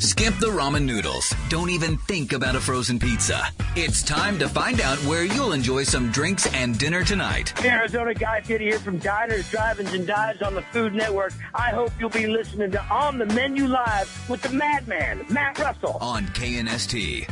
Skip the ramen noodles. Don't even think about a frozen pizza. It's time to find out where you'll enjoy some drinks and dinner tonight. Arizona Guy Fieri here from Diners, Drive-Ins, and Dives on the Food Network. I hope you'll be listening to On the Menu Live with the madman, Matt Russell. On KNST.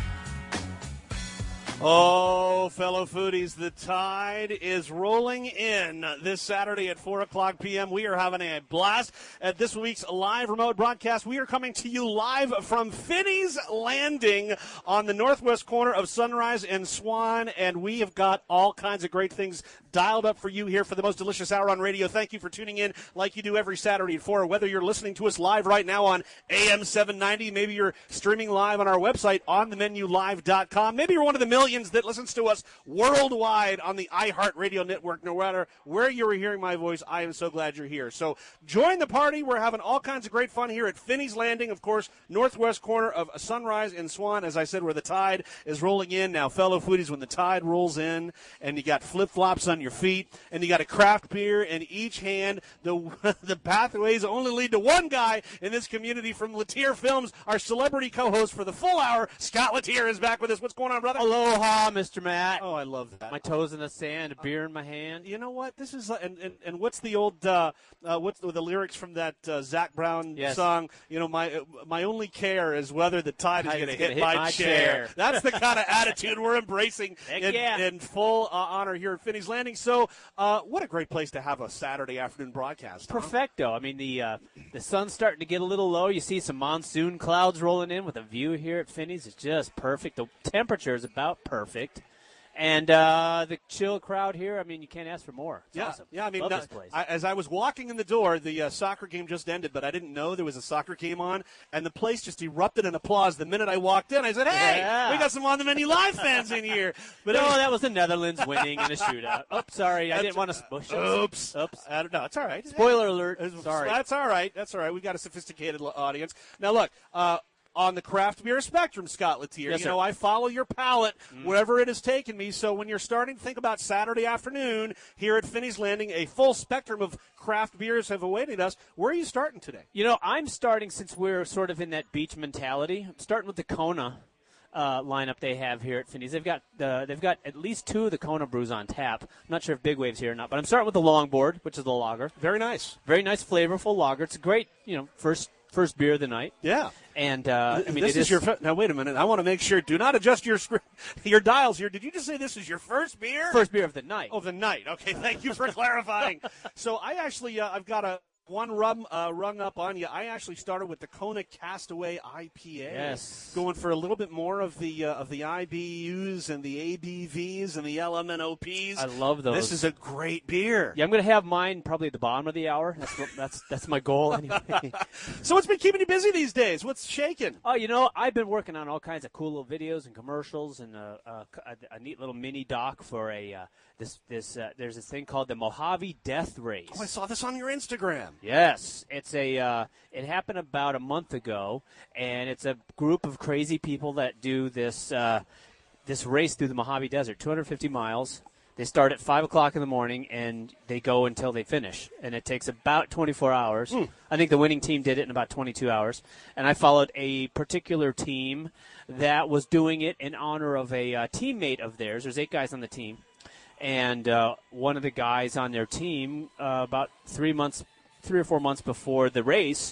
Oh, fellow foodies, the tide is rolling in this Saturday at 4 o'clock p.m. We are having a blast at this week's live remote broadcast. We are coming to you live from Finney's Landing on the northwest corner of Sunrise and Swan, and we have got all kinds of great things dialed up for you here for the most delicious hour on radio. Thank you for tuning in like you do every Saturday at 4, whether you're listening to us live right now on AM 790, maybe you're streaming live on our website, onthemenulive.com, maybe you're one of the millions that listens to us worldwide on the iHeartRadio network. No matter where you're hearing my voice, I am so glad you're here. So join the party. We're having all kinds of great fun here at Finney's Landing, of course, northwest corner of Sunrise and Swan, as I said, where the tide is rolling in. Now, fellow foodies, when the tide rolls in and you got flip-flops on your feet and you got a craft beer in each hand, the pathways only lead to one guy in this community. From Latier Films, our celebrity co-host for the full hour, Scott Latier, is back with us. What's going on, brother? Aloha, Mr. Matt. Oh, I love that. My toes in the sand, a beer in my hand. You know what? This is and what's the old what's the lyrics from that Zach Brown song? You know, my only care is whether the tide is going to hit my chair. That's the kind of attitude we're embracing in full honor here at Finney's Landing. So, what a great place to have a Saturday afternoon broadcast. Perfecto. I mean, the sun's starting to get a little low. You see some monsoon clouds rolling in with a view here at Finney's. It's just perfect. The temperature is about perfect. And the chill crowd here, I mean, you can't ask for more. It's awesome. Yeah, I mean, love this place. As I was walking in the door, the soccer game just ended, but I didn't know there was a soccer game on, and the place just erupted in applause the minute I walked in. I said, hey, we got some On the Menu Live fans in here. But no, that was the Netherlands winning in a shootout. Oops, sorry. I didn't want to push Oops. I don't know. It's all right. Spoiler alert. Sorry. That's all right. We've got a sophisticated audience. Now, look, on the craft beer spectrum, Scott Latier. Yes, you know, I follow your palate wherever it has taken me. So when you're starting to think about Saturday afternoon here at Finney's Landing, a full spectrum of craft beers have awaited us. Where are you starting today? You know, I'm starting, since we're sort of in that beach mentality, I'm starting with the Kona lineup they have here at Finney's. They've got at least 2 of the Kona brews on tap. I'm not sure if Big Wave's here or not, but I'm starting with the Longboard, which is the lager. Very nice, flavorful lager. It's a great, first beer of the night. Yeah. And, I mean, this is your now, wait a minute. I want to make sure. Do not adjust your dials here. Did you just say this is your first beer? First beer of the night. Oh, the night. Okay, thank you for clarifying. So I actually, I've got one rung up on you. I actually started with the Kona Castaway IPA. Yes. Going for a little bit more of the IBUs and the ABVs and the LMNOPs. I love those. This is a great beer. Yeah, I'm going to have mine probably at the bottom of the hour. That's my goal anyway. So what's been keeping you busy these days? What's shaking? Oh, I've been working on all kinds of cool little videos and commercials and a neat little mini doc for there's this thing called the Mojave Death Race. Oh, I saw this on your Instagram. Yes, it's it happened about a month ago, and it's a group of crazy people that do this race through the Mojave Desert, 250 miles. They start at 5 o'clock in the morning, and they go until they finish, and it takes about 24 hours. I think the winning team did it in about 22 hours, and I followed a particular team that was doing it in honor of a teammate of theirs. There's 8 guys on the team, and one of the guys on their team, about 3 or 4 months before the race,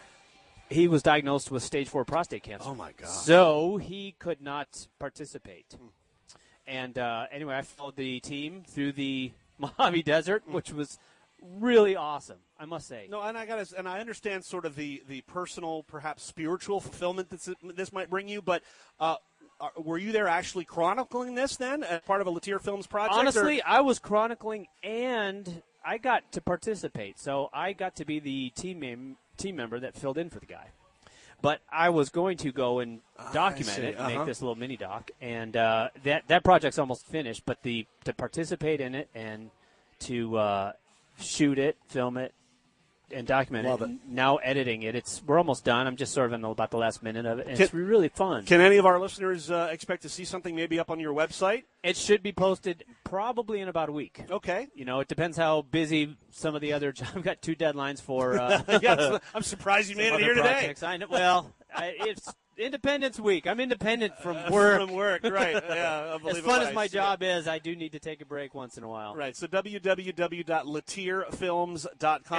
he was diagnosed with stage 4 prostate cancer. Oh, my God. So he could not participate. And anyway, I followed the team through the Mojave Desert, which was really awesome, I must say. No, and I understand sort of the personal, perhaps spiritual fulfillment that this might bring you, but were you there actually chronicling this then as part of a Latier Films project? Honestly, I was chronicling, and I got to participate, so I got to be the team member that filled in for the guy. But I was going to go and document it, and make this little mini doc, and that project's almost finished. But to participate in it and to shoot it, film it, and document it, and now editing it, we're almost done. I'm just sort of in about the last minute of it, and it's really fun. Can any of our listeners expect to see something maybe up on your website? It should be posted probably in about a week. Okay. It depends how busy some of the other – I've got 2 deadlines for yes, I'm surprised you made it here today. I know, well, It's Independence Week. I'm independent from work. From work, right. Yeah, as fun as my job is, I do need to take a break once in a while. Right, so www.latierfilms.com.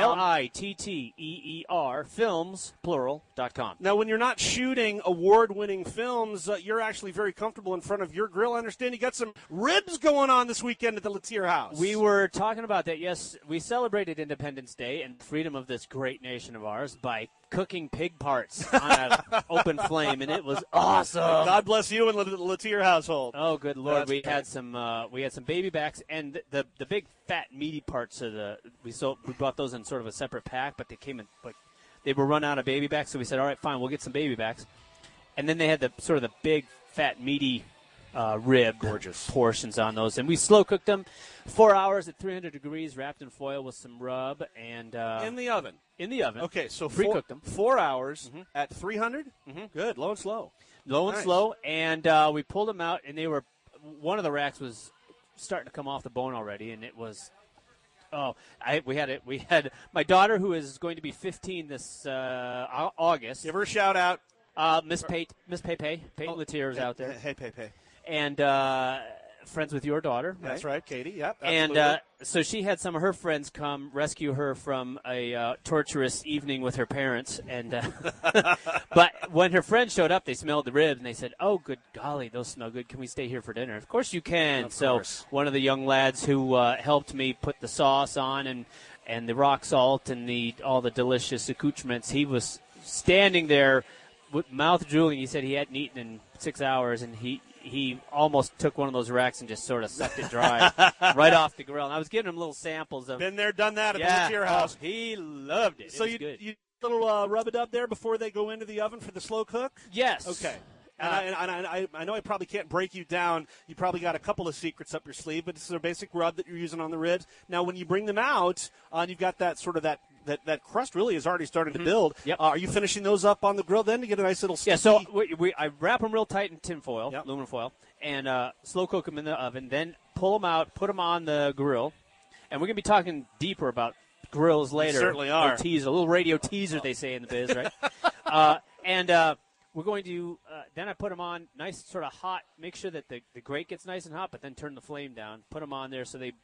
LITTEER, films, plural.com. Now, when you're not shooting award-winning films, you're actually very comfortable in front of your grill. I understand you got some ribs going on this weekend at the Latier House. We were talking about that. Yes, we celebrated Independence Day and freedom of this great nation of ours by cooking pig parts on an open flame, and it was awesome. God bless you and the Latier household. Oh, good Lord! That's We great. had some baby backs, and the big fat meaty parts of we brought those in sort of a separate pack, but they came in they were run out of baby backs, so we said, all right, fine, we'll get some baby backs, and then they had the big fat meaty rib Gorgeous portions on those, and we slow cooked them 4 hours at 300 degrees, wrapped in foil with some rub, and in the oven. In the oven. Okay, so pre-cooked them 4 hours at 300. Good, low and slow. Low and Nice. slow, and we pulled them out, and they were one of the racks was starting to come off the bone already, and it was. We had my daughter, who is going to be 15 this August. Give her a shout out. Miss Pepe Peyton Latier is out there, Hey, Pepe. and friends with your daughter. That's right? right, Katie. Yep, absolutely. And so she had some of her friends come rescue her from a torturous evening with her parents. And but when her friends showed up, they smelled the ribs, and they said, "Oh, good golly, those smell good. Can we stay here for dinner?" Of course you can. Of So course. one of the young lads who helped me put the sauce on and the rock salt and all the delicious accoutrements, he was standing there with mouth drooling. He said he hadn't eaten in 6 hours, and he almost took one of those racks and just sort of sucked it dry right off the grill. And I was giving him little samples of. Been there, done that at the Latier Oh, House. he loved it. So it was good. you little rub-a-dub there before they go into the oven for the slow cook? Yes. Okay. And I know I probably can't break you down. You probably got a couple of secrets up your sleeve, but this is a basic rub that you're using on the ribs. Now, when you bring them out, you've got that sort of that crust really is already starting to build. Yep. Are you finishing those up on the grill then to get a nice little sticky? Yeah, so I wrap them real tight in tin foil, Yep. aluminum foil, and slow cook them in the oven. Then pull them out, put them on the grill, and we're going to be talking deeper about grills later. certainly are. A little radio teaser, they say in the biz, right? We're going to then I put them on nice, sort of hot. Make sure that the grate gets nice and hot, but then turn the flame down. Put them on there so they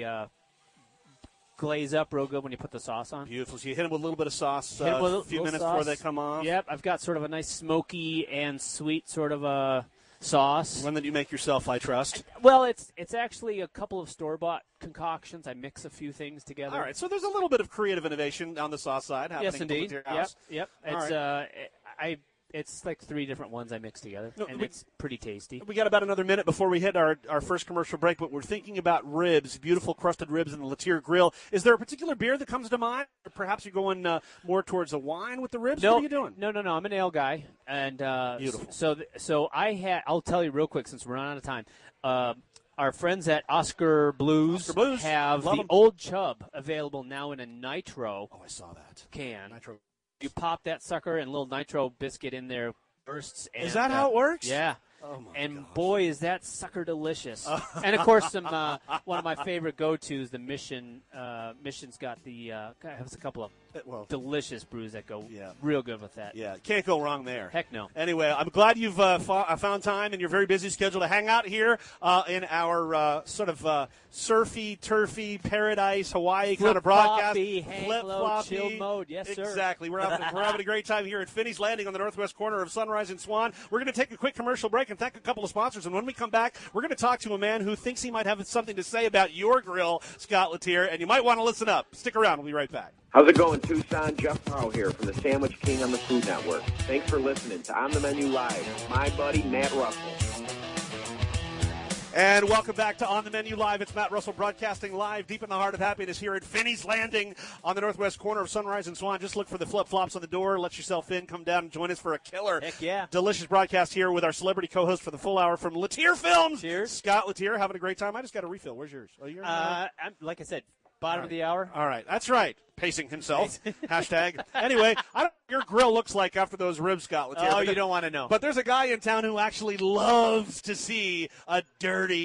glaze up real good when you put the sauce on. Beautiful. So you hit them with a little bit of sauce Hit 'em with a few little minutes sauce. before they come off. Yep, I've got sort of a nice smoky and sweet sort of a sauce. One that you make yourself, I trust. Well, it's actually a couple of store-bought concoctions. I mix a few things together. All right, so there's a little bit of creative innovation on the sauce side happening Yes, indeed. at the Latier House. Yep. All It's right. it's like 3 different ones I mix together, No, and it's pretty tasty. We got about another minute before we hit our first commercial break, but we're thinking about ribs, beautiful crusted ribs in the Latier Grill. Is there a particular beer that comes to mind? Or perhaps you're going more towards a wine with the ribs? No, What are you doing? No. I'm an ale guy, and Beautiful. So I'll tell you real quick since we're running out of time. Our friends at Oscar Blues, have Love the 'em. Old Chub available now in a nitro Oh, I saw that. can. Nitro. You pop that sucker and a little nitro biscuit in there, bursts. And, Is that how it works? Yeah. Oh, my And gosh. boy, is that sucker delicious! And of course, some one of my favorite go-tos, the Mission. Mission's got has a couple of Well, delicious brews that go Yeah. real good with that. yeah, can't go wrong there. Heck no. Anyway, I'm glad you've found time in your very busy schedule to hang out here in our sort of surfy, turfy, paradise, Hawaii kind of broadcast. Flip-floppy, hang low, chill mode. Yes, sir. Exactly. We're having a great time here at Finney's Landing on the northwest corner of Sunrise and Swan. We're going to take a quick commercial break and thank a couple of sponsors. And when we come back, we're going to talk to a man who thinks he might have something to say about your grill, Scott Latier, and you might want to listen up. Stick around. We'll be right back. How's it going, Tucson? Jeff Powell here from the Sandwich King on the Food Network. Thanks for listening to On the Menu Live. My buddy, Matt Russell. And welcome back to On the Menu Live. It's Matt Russell broadcasting live deep in the heart of happiness here at Finney's Landing on the northwest corner of Sunrise and Swan. Just look for the flip-flops on the door. Let yourself in. Come down and join us for a killer, Heck yeah. delicious broadcast here with our celebrity co-host for the full hour from Latier Films. Cheers. Scott Latier, having a great time. I just got a refill. Where's yours? Oh, you're Like I said, bottom of the hour. All right. That's right. Pacing himself. Hashtag. Anyway, I don't know what your grill looks like after those ribs, Scott Latier. Oh, you don't want to know. But there's a guy in town who actually loves to see a dirty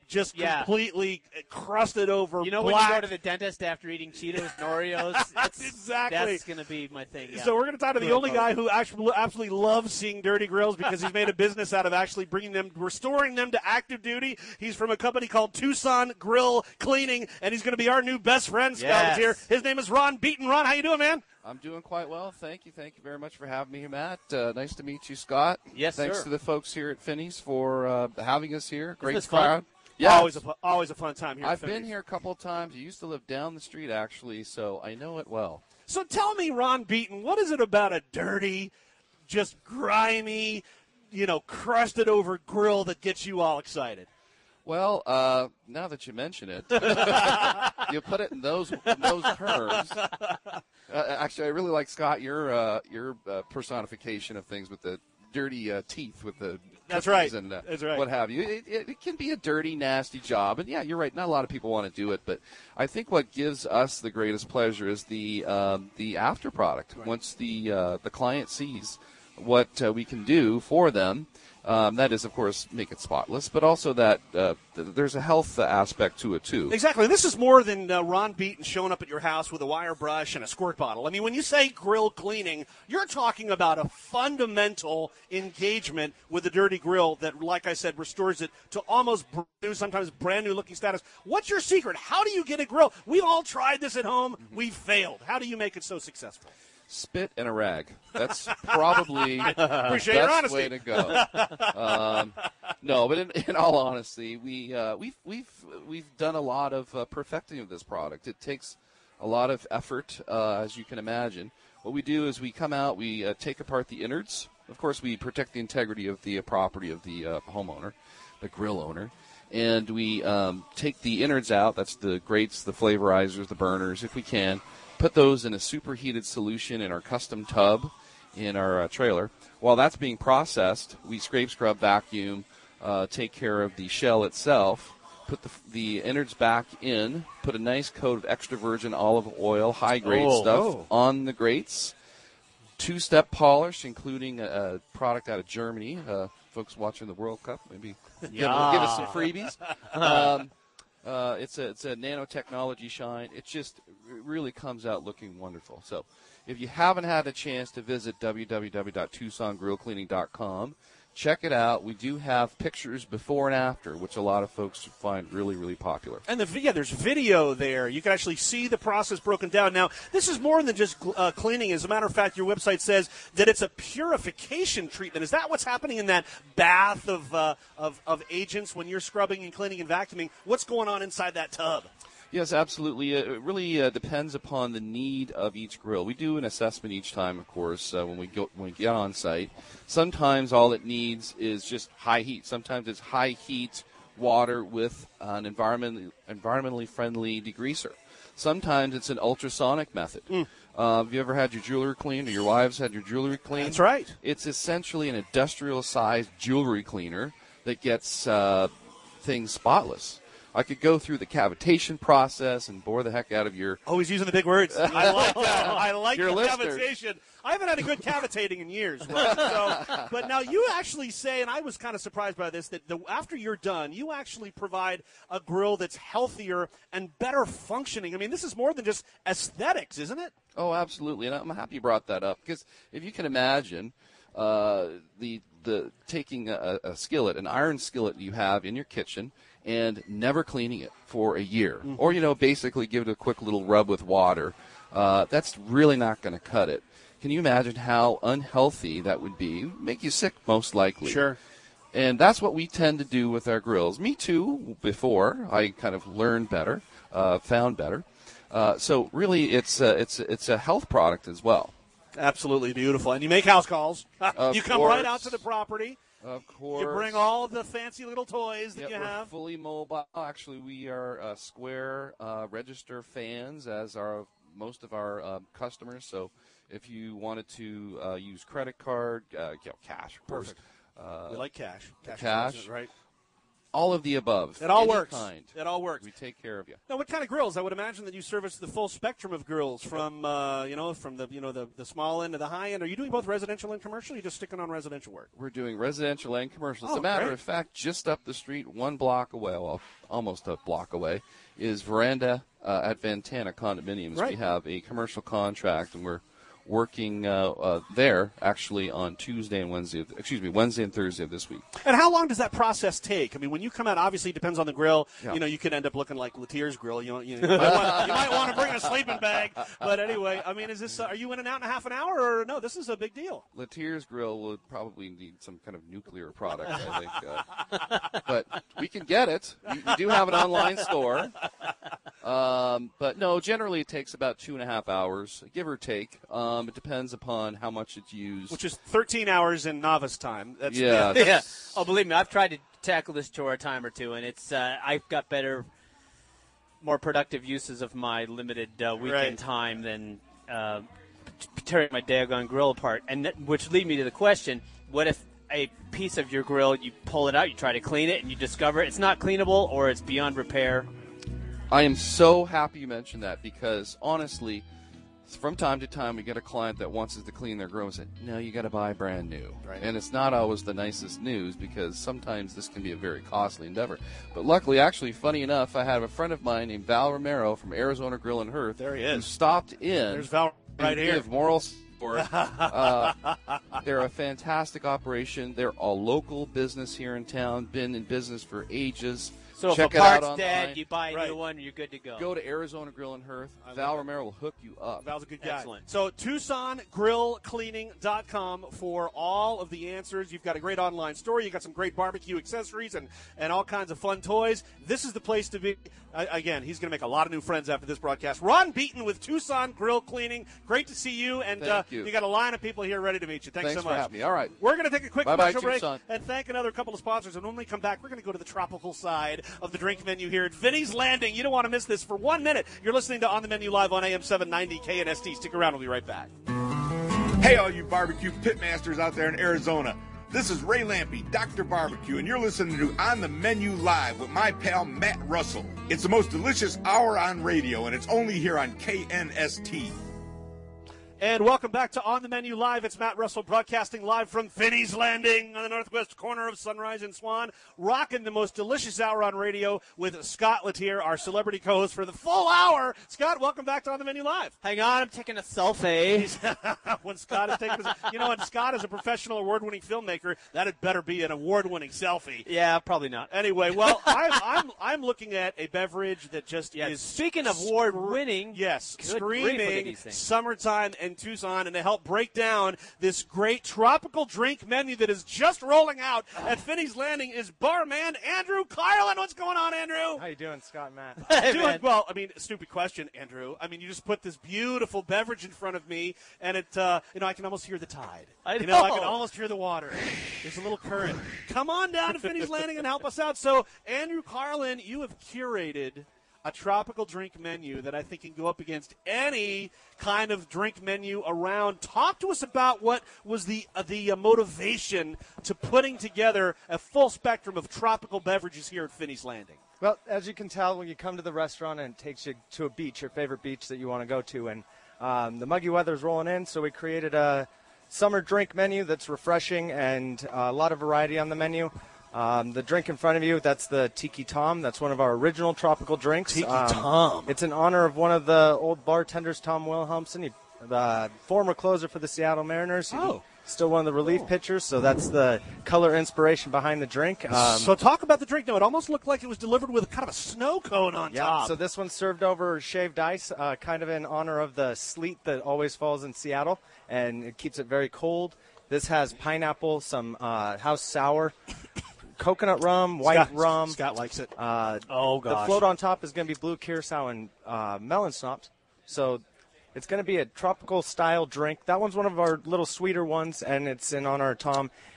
just completely crusted over. You know, black. when you go to the dentist after eating Cheetos and Oreos, exactly. That's going to be my thing. Yeah. So we're going to talk to the only guy who actually absolutely loves seeing dirty grills because he's made a business out of actually restoring them to active duty. He's from a company called Tucson Grill Cleaning, and he's going to be our new best friend. Scott is here. His name is Ron Beaton. Ron, how you doing, man? I'm doing quite well. Thank you. Thank you very much for having me here, Matt. Nice to meet you, Scott. Yes, Thanks sir. to the folks here at Finney's for having us here. Great this crowd. fun? Yeah, always a fun time here. I've been here a couple of times. I used to live down the street, actually, so I know it well. So tell me, Ron Beaton, what is it about a dirty, just grimy, crusted over grill that gets you all excited? Well, now that you mention it, you put it in those terms. Actually, I really like, Scott, your personification of things with the dirty teeth with the That's right. And That's right. what have you. It can be a dirty, nasty job. And, yeah, you're right. Not a lot of people want to do it. But I think what gives us the greatest pleasure is the after product. Right. Once the client sees what we can do for them, that is, of course, make it spotless, but also that there's a health aspect to it, too. Exactly. This is more than Ron Beaton showing up at your house with a wire brush and a squirt bottle. I mean, when you say grill cleaning, you're talking about a fundamental engagement with a dirty grill that, like I said, restores it to almost new, sometimes brand new looking status. What's your secret? How do you get a grill? We've all tried this at home. Mm-hmm. We've failed. How do you make it so successful? Spit and a rag. That's probably the best way to go. No, but in all honesty, we've done a lot of perfecting of this product. It takes a lot of effort, as you can imagine. What we do is we come out, we take apart the innards. Of course, we protect the integrity of the property of the homeowner, the grill owner. And we take the innards out. That's the grates, the flavorizers, the burners, if we can. Put those in a superheated solution in our custom tub in our trailer. While that's being processed, we scrape, scrub, vacuum, take care of the shell itself, put the innards back in, put a nice coat of extra virgin olive oil, high-grade stuff on the grates, two-step polish, including a product out of Germany. Folks watching the World Cup, maybe give us some freebies. It's a nanotechnology shine. It really comes out looking wonderful. So if you haven't had a chance to visit www.TucsonGrillCleaning.com, check it out. We do have pictures before and after, which a lot of folks find really, really popular. And there's video there. You can actually see the process broken down. Now, this is more than just cleaning. As a matter of fact, your website says that it's a purification treatment. Is that what's happening in that bath of agents when you're scrubbing and cleaning and vacuuming? What's going on inside that tub? Yes, absolutely. It really depends upon the need of each grill. We do an assessment each time, of course, when we get on site. Sometimes all it needs is just high heat. Sometimes it's high heat water with an environmentally friendly degreaser. Sometimes it's an ultrasonic method. Have you ever had your jewelry cleaned, or your wives had your jewelry cleaned? That's right. It's essentially an industrial-sized jewelry cleaner that gets things spotless. I could go through the cavitation process and bore the heck out of your... Oh, he's using the big words. I like that. I like your the listeners. cavitation. I haven't had a good cavitating in years. Right? But now you actually say, and I was kind of surprised by this, that after you're done, you actually provide a grill that's healthier and better functioning. I mean, this is more than just aesthetics, isn't it? Oh, absolutely. And I'm happy you brought that up, because if you can imagine taking a skillet, an iron skillet you have in your kitchen, and never cleaning it for a year, or, basically give it a quick little rub with water, that's really not going to cut it. Can you imagine how unhealthy that would be? Make you sick, most likely. Sure. And that's what we tend to do with our grills. Me too, before I kind of learned better, found better. So really, it's a health product as well. Absolutely beautiful. And you make house calls. You come right out to the property. Of course. You bring all the fancy little toys that you have. We're fully mobile. Actually, we are Square Register fans, as are most of our customers. So if you wanted to use credit card, cash, of course. We like cash. Cash. Right. All of the above. It all Any works. Kind. It all works. We take care of you. Now, what kind of grills? I would imagine that you service the full spectrum of grills, from from the small end to the high end. Are you doing both residential and commercial? Or are you just sticking on residential work? We're doing residential and commercial. As a matter of fact, just up the street, 1 block away, well, almost a block away, is Veranda at Ventana Condominiums. Right. We have a commercial contract, and we're working there actually on Wednesday and Thursday of this week. And how long does that process take? I mean, when you come out, obviously it depends on the grill. Yeah. You could end up looking like Latier's grill. You might want to bring a sleeping bag. But anyway, I mean, is this? Are you in and out in a half an hour, or no? This is a big deal. Latier's grill would probably need some kind of nuclear product, I think. But we can get it. We do have an online store. But no, generally it takes about 2.5 hours, give or take. It depends upon how much it's used. Which is 13 hours in novice time. That's Yeah. Oh, believe me, I've tried to tackle this chore a time or two, and it's I've got more productive uses of my limited weekend time than tearing my daggone grill apart. And which lead me to the question: what if a piece of your grill, you pull it out, you try to clean it, and you discover it's not cleanable or it's beyond repair? I am so happy you mentioned that, because honestly, from time to time we get a client that wants us to clean their grill and say, no, you got to buy brand new. Right. And it's not always the nicest news, because sometimes this can be a very costly endeavor. But luckily, actually, funny enough, I have a friend of mine named Val Romero from Arizona Grill and Hearth. There he is. Who stopped in. There's Val right here. Give moral support. They're a fantastic operation. They're a local business here in town, been in business for ages. So Check if a part's dead, you buy a new one, you're good to go. Go to Arizona Grill and Hearth. Val Romero will hook you up. Val's a good guy. Excellent. So TucsonGrillCleaning.com for all of the answers. You've got a great online store. You've got some great barbecue accessories and all kinds of fun toys. This is the place to be. Again, he's going to make a lot of new friends after this broadcast. Ron Beaton with Tucson Grill Cleaning. Great to see you. And Thank you. You got a line of people here ready to meet you. Thanks so much. For having me. All right. We're going to take a quick Bye-bye, commercial break Tucson. and thank another couple of sponsors. And when we come back, we're going to go to the tropical side of the drink menu here at Vinny's Landing. You don't want to miss this for 1 minute. You're listening to On the Menu Live on AM 790 KNST. Stick around. We'll be right back. Hey, all you barbecue pitmasters out there in Arizona. This is Ray Lampe, Dr. Barbecue, and you're listening to On the Menu Live with my pal Matt Russell. It's the most delicious hour on radio, and it's only here on KNST. And welcome back to On the Menu Live. It's Matt Russell broadcasting live from Finney's Landing on the northwest corner of Sunrise and Swan, rocking the most delicious hour on radio with Scott Latier, our celebrity co-host for the full hour. Scott, welcome back to On the Menu Live. Hang on, I'm taking a selfie. When Scott is taking and Scott is a professional award-winning filmmaker, that had better be an award-winning selfie. Yeah, probably not. Anyway, well, I'm looking at a beverage that just is. Speaking of award-winning, yes, good screaming summertime in Tucson, and to help break down this great tropical drink menu that is just rolling out at Finney's Landing is barman Andrew Carlin. What's going on, Andrew? How you doing, Scott and Matt? Doing well. I mean, stupid question, Andrew. I mean, you just put this beautiful beverage in front of me, and it, I can almost hear the tide. I can almost hear the water. There's a little current. Come on down to Finney's Landing and help us out. So, Andrew Carlin, you have curated a tropical drink menu that I think can go up against any kind of drink menu around. Talk to us about what was the motivation to putting together a full spectrum of tropical beverages here at Finney's Landing. Well, as you can tell, when you come to the restaurant and it takes you to a beach, your favorite beach that you want to go to, and the muggy weather's rolling in, so we created a summer drink menu that's refreshing and a lot of variety on the menu. The drink in front of you, that's the Tiki Tom. That's one of our original tropical drinks. Tiki Tom. It's in honor of one of the old bartenders, Tom Wilhelmsen, the former closer for the Seattle Mariners. Still one of the relief pitchers, so that's the color inspiration behind the drink. So talk about the drink. Now, it almost looked like it was delivered with kind of a snow cone on top. So this one's served over shaved ice, kind of in honor of the sleet that always falls in Seattle, and it keeps it very cold. This has pineapple, some house sour, coconut rum, white rum. Scott likes it. The float on top is going to be blue curacao and melon schnapps. So it's going to be a tropical style drink. That one's one of our little sweeter ones, and it's in honor of Tom.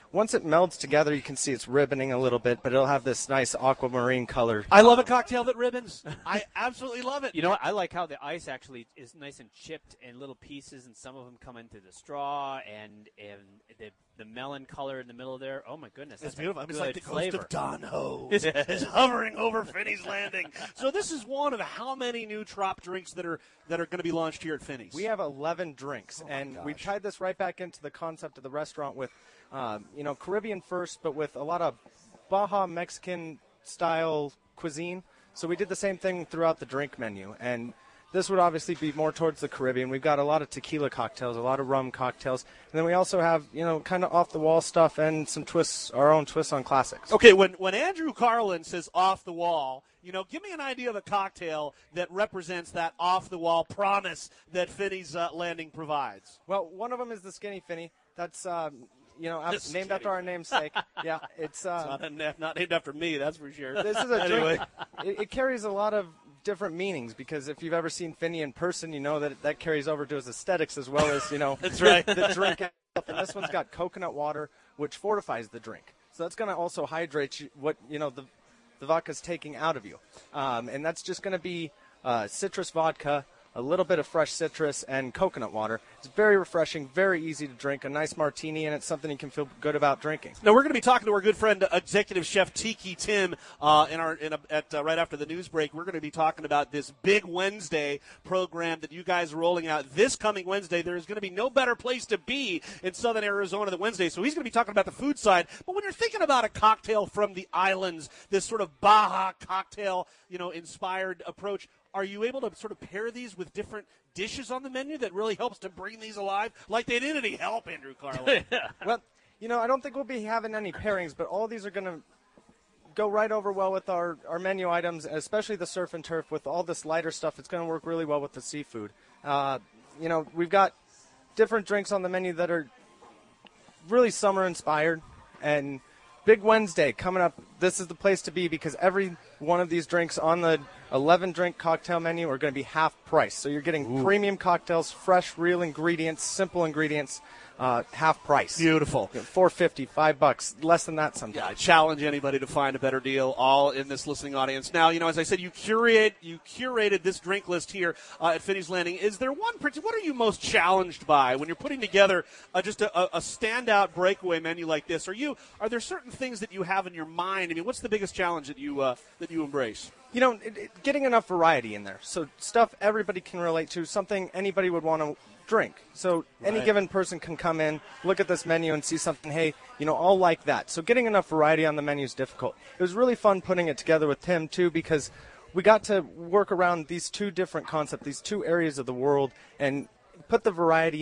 once it melds together, you can see it's ribboning a little bit, but it'll have this nice aquamarine color. I love a cocktail that ribbons. I absolutely love it. You know what? I like how the ice actually is nice and chipped in little pieces, and some of them come into the straw, and the melon color in the middle there. Oh, my goodness. It's beautiful. It's like the flavor. ghost of Don Ho is hovering over Finney's Landing. So this is one of how many new Trop drinks that are going to be launched here at Finney's? We have 11 drinks, and we tied this right back into the concept of the restaurant with, Caribbean first, but with a lot of Baja Mexican-style cuisine. So we did the same thing throughout the drink menu, and this would obviously be more towards the Caribbean. We've got a lot of tequila cocktails, a lot of rum cocktails, and then we also have, kind of off-the-wall stuff and some twists, our own twists on classics. Okay, when Andrew Carlin says off the wall, give me an idea of a cocktail that represents that off-the-wall promise that Finney's Landing provides. Well, one of them is the Skinny Finney. That's named after our namesake. Yeah, it's not named after me, that's for sure. This is a drink. It carries a lot of different meanings, because if you've ever seen Finney in person, you know that carries over to his aesthetics as well as that's right. the drink. And this one's got coconut water, which fortifies the drink. So that's going to also hydrate you, what the vodka's taking out of you, and that's just going to be citrus vodka, a little bit of fresh citrus, and coconut water. It's very refreshing, very easy to drink, a nice martini, and it's something you can feel good about drinking. Now, we're going to be talking to our good friend, Executive Chef Tiki Tim, right after the news break. We're going to be talking about this Big Wednesday program that you guys are rolling out this coming Wednesday. There's going to be no better place to be in southern Arizona than Wednesday, so he's going to be talking about the food side. But when you're thinking about a cocktail from the islands, this sort of Baja cocktail, inspired approach, are you able to sort of pair these with different dishes on the menu that really helps to bring these alive? Like they did any help, Andrew Carlin? Well, I don't think we'll be having any pairings, but all these are going to go right over well with our menu items, especially the surf and turf. With all this lighter stuff, it's going to work really well with the seafood. We've got different drinks on the menu that are really summer-inspired, and Big Wednesday coming up. This is the place to be, because every one of these drinks on the 11-drink cocktail menu are going to be half price. So you're getting premium cocktails, fresh, real ingredients, simple ingredients, half price. Beautiful. $4.50, $5, less than that sometimes. Yeah, I challenge anybody to find a better deal, all in this listening audience. Now, as I said, you curated this drink list here at Finney's Landing. Is there what are you most challenged by when you're putting together just a standout breakaway menu like this? Are there certain things that you have in your mind? I mean, what's the biggest challenge that you embrace? Getting enough variety in there. So stuff everybody can relate to, something anybody would want to drink. So any given person can come in, look at this menu, and see something, hey, I'll like that. So getting enough variety on the menu is difficult. It was really fun putting it together with Tim, too, because we got to work around these two different concepts, these two areas of the world, and put the variety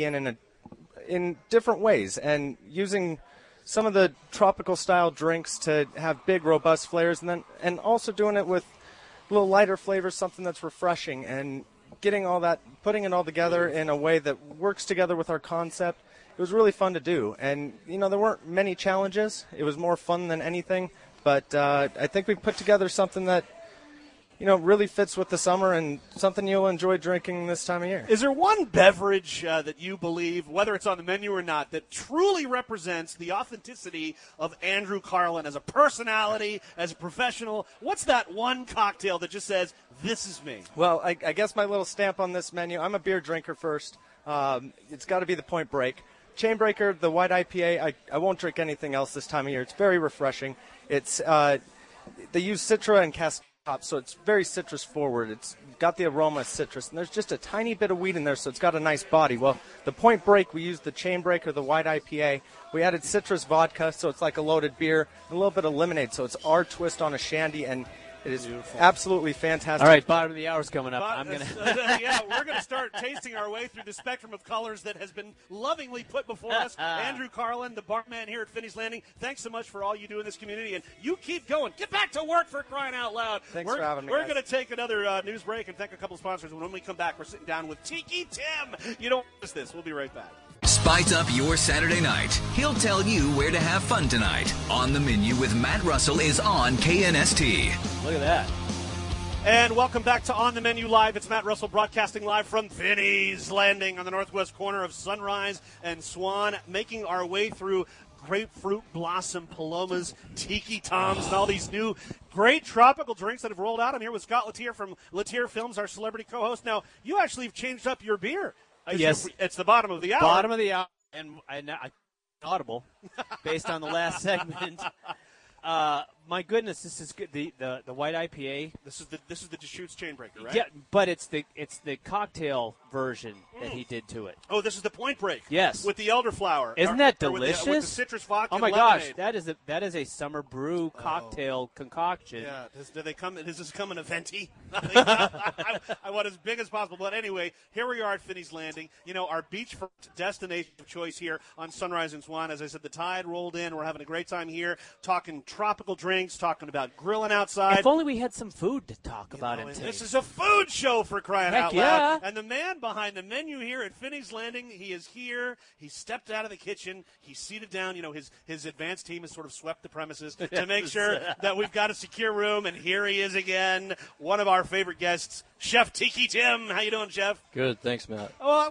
in different ways, and using some of the tropical style drinks to have big, robust flavors, and also doing it with a little lighter flavors, something that's refreshing, and getting all that, putting it all together in a way that works together with our concept. It was really fun to do, and there weren't many challenges. It was more fun than anything, but I think we put together something that really fits with the summer and something you'll enjoy drinking this time of year. Is there one beverage that you believe, whether it's on the menu or not, that truly represents the authenticity of Andrew Carlin as a personality, as a professional? What's that one cocktail that just says, this is me? Well, I guess my little stamp on this menu, I'm a beer drinker first. It's got to be the Point Break. Chainbreaker, the white IPA, I won't drink anything else this time of year. It's very refreshing. It's they use Citra and Cascade, so it's very citrus forward. It's got the aroma of citrus, and there's just a tiny bit of wheat in there, so it's got a nice body. Well, the Point Break, we used the Chainbreaker, the white IPA. We added citrus vodka, so it's like a loaded beer, and a little bit of lemonade, so it's our twist on a shandy, and it is absolutely fantastic. All right, bottom of the hour's coming up. We're going to start tasting our way through the spectrum of colors that has been lovingly put before us. Andrew Carlin, the barman here at Finney's Landing, thanks so much for all you do in this community, and you keep going. Get back to work, for crying out loud. Thanks for having me. We're going to take another news break and thank a couple of sponsors. When we come back, we're sitting down with Tiki Tim. You don't miss this. We'll be right back. Spice up your Saturday night. He'll tell you where to have fun tonight. On the Menu with Matt Russell is on KNST. Look at that. And welcome back to On the Menu Live. It's Matt Russell broadcasting live from Finney's Landing on the northwest corner of Sunrise and Swan, making our way through grapefruit blossom palomas, tiki toms, and all these new great tropical drinks that have rolled out. I'm here with Scott Letier from Letier Films, our celebrity co-host. Now, you actually have changed up your beer. Yes. It's the bottom of the hour. Bottom of the hour. And I audible based on the last segment. My goodness, this is good. The white IPA. This is the Deschutes Chainbreaker, right? Yeah, but it's the cocktail version that he did to it. Oh, this is the Point Break. Yes, with the elderflower. Isn't that delicious? With the citrus vodka. Oh my gosh, that is a summer brew cocktail concoction. Yeah, does this come in a venti? I want as big as possible. But anyway, here we are at Finney's Landing. You know, our beachfront destination of choice here on Sunrise and Swan. As I said, the tide rolled in. We're having a great time here, talking tropical drinks, talking about grilling outside. If only we had some food to talk about it. This is a food show, for crying Heck out loud. Yeah. And the man behind the menu here at Finney's Landing, he is here. He stepped out of the kitchen. He's seated down. You know, his advanced team has sort of swept the premises to make sure that we've got a secure room. And here he is again, one of our favorite guests, Chef Tiki Tim. How you doing, Chef? Good, thanks, Matt. Well,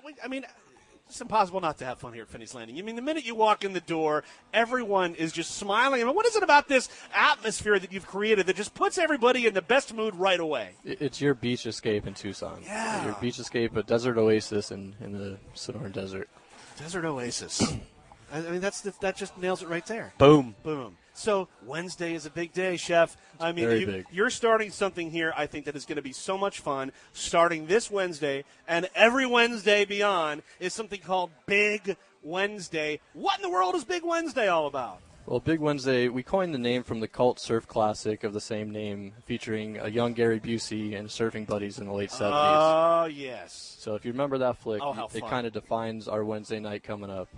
it's impossible not to have fun here at Finney's Landing. I mean, the minute you walk in the door, everyone is just smiling. I mean, what is it about this atmosphere that you've created that just puts everybody in the best mood right away? It's your beach escape in Tucson. Yeah. Your beach escape, a desert oasis in the Sonoran Desert. Desert oasis. I mean, that just nails it right there. Boom. Boom. So Wednesday is a big day, Chef. I mean, you're starting something here, I think, that is going to be so much fun. Starting this Wednesday and every Wednesday beyond is something called Big Wednesday. What in the world is Big Wednesday all about? Well, Big Wednesday, we coined the name from the cult surf classic of the same name, featuring a young Gary Busey and surfing buddies in the late 70s. Oh, yes. So if you remember that flick, it kind of defines our Wednesday night coming up.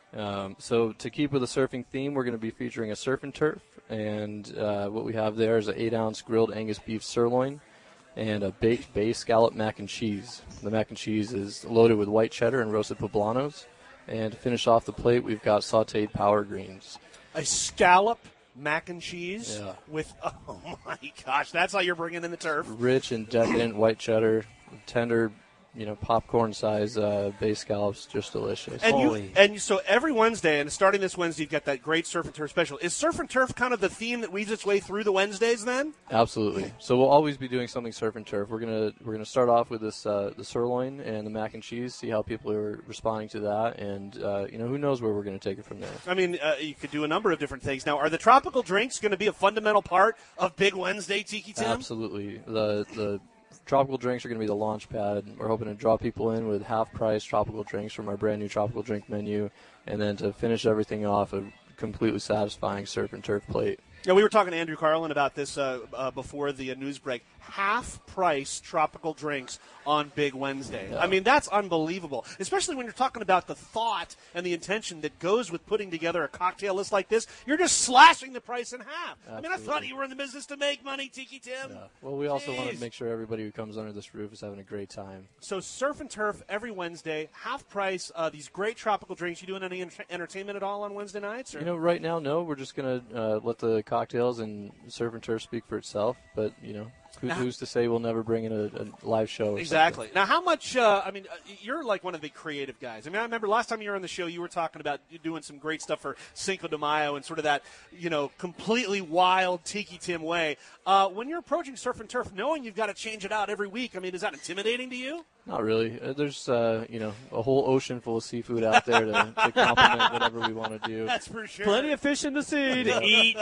So to keep with the surfing theme, we're going to be featuring a surf and turf, and what we have there is an 8-ounce grilled Angus beef sirloin and a baked bay scallop mac and cheese. The mac and cheese is loaded with white cheddar and roasted poblanos, and to finish off the plate, we've got sautéed power greens. A scallop mac and cheese with, oh my gosh, that's how you're bringing in the turf. Rich and decadent white cheddar, tender, popcorn-size bay scallops, just delicious. And so every Wednesday, and starting this Wednesday, you've got that great Surf and Turf special. Is Surf and Turf kind of the theme that weaves its way through the Wednesdays then? Absolutely. So we'll always be doing something Surf and Turf. We're gonna start off with this the sirloin and the mac and cheese, see how people are responding to that, and who knows where we're going to take it from there. I mean, you could do a number of different things. Now, are the tropical drinks going to be a fundamental part of Big Wednesday, Tiki Tim? Absolutely. The tropical drinks are going to be the launch pad. We're hoping to draw people in with half-price tropical drinks from our brand-new tropical drink menu, and then to finish everything off, a completely satisfying surf and turf plate. Yeah, we were talking to Andrew Carlin about this before the news break. Half-price tropical drinks on Big Wednesday. Yeah. I mean, that's unbelievable, especially when you're talking about the thought and the intention that goes with putting together a cocktail list like this. You're just slashing the price in half. Absolutely. I mean, I thought you were in the business to make money, Tiki Tim. Yeah. Well, we also want to make sure everybody who comes under this roof is having a great time. So Surf and Turf every Wednesday, half price, these great tropical drinks. You doing any entertainment at all on Wednesday nights? Or? Right now, no. We're just going to let the cocktails and Surf and Turf speak for itself, but, who's to say we'll never bring in a live show? Exactly. Now, how much? You're like one of the creative guys. I mean, I remember last time you were on the show, you were talking about doing some great stuff for Cinco de Mayo and sort of that, completely wild Tiki Tim way. When you're approaching Surf and Turf, knowing you've got to change it out every week, I mean, is that intimidating to you? Not really. There's, a whole ocean full of seafood out there to complement whatever we want to do. That's for sure. Plenty of fish in the sea to eat.